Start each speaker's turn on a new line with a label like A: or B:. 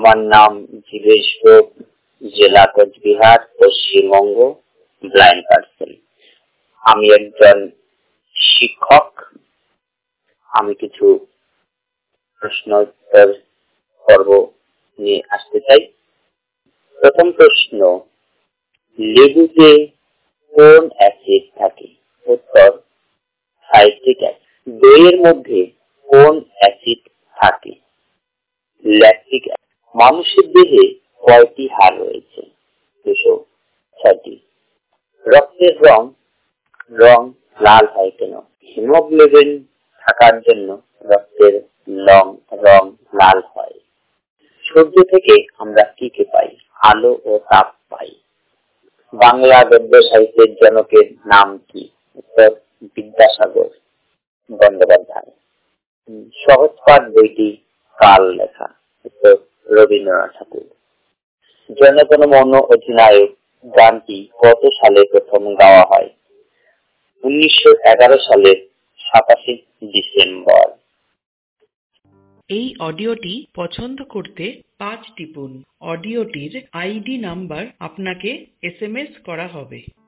A: আমার নাম জীবেশ গোপ, জেলা কোচবিহার, পশ্চিমবঙ্গ, ব্লাইন্ড পার্সন। আমি একজন শিক্ষক। আমি কিছু প্রশ্ন উত্তর পর্ব নিয়ে আসতে চাই। প্রথম প্রশ্ন, লেবুতে কোন অ্যাসিড থাকে? উত্তর, সাইট্রিক অ্যাসিড। দইয়ের মধ্যে কোন অ্যাসিড থাকে? Lactic acid. মানুষের দেহে কয়টি হাড় রয়েছে? 206টি। রক্তের রং লাল হয় কেন? হিমোগ্লোবিন থাকার জন্য রক্তের রং লাল হয়। সূর্য থেকে আমরা কি পাই? আলো ও তাপ পাই। বাংলা গদ্য সাহিত্যের জনকের নাম কি? উত্তর, বিদ্যাসাগর বন্দ্যোপাধ্যায়। সহজপাঠ বইটি কার লেখা? উত্তর, রবীন্দ্রনাথ ঠাকুর। জনগণ মন অধিনায়ক গানটি কত সালে প্রথম গাওয়া হয়? 1911 সালের 27 ডিসেম্বর।
B: এই অডিওটি পছন্দ করতে 5 টিপুন। অডিওটির আইডি নাম্বার আপনাকে SMS করা হবে।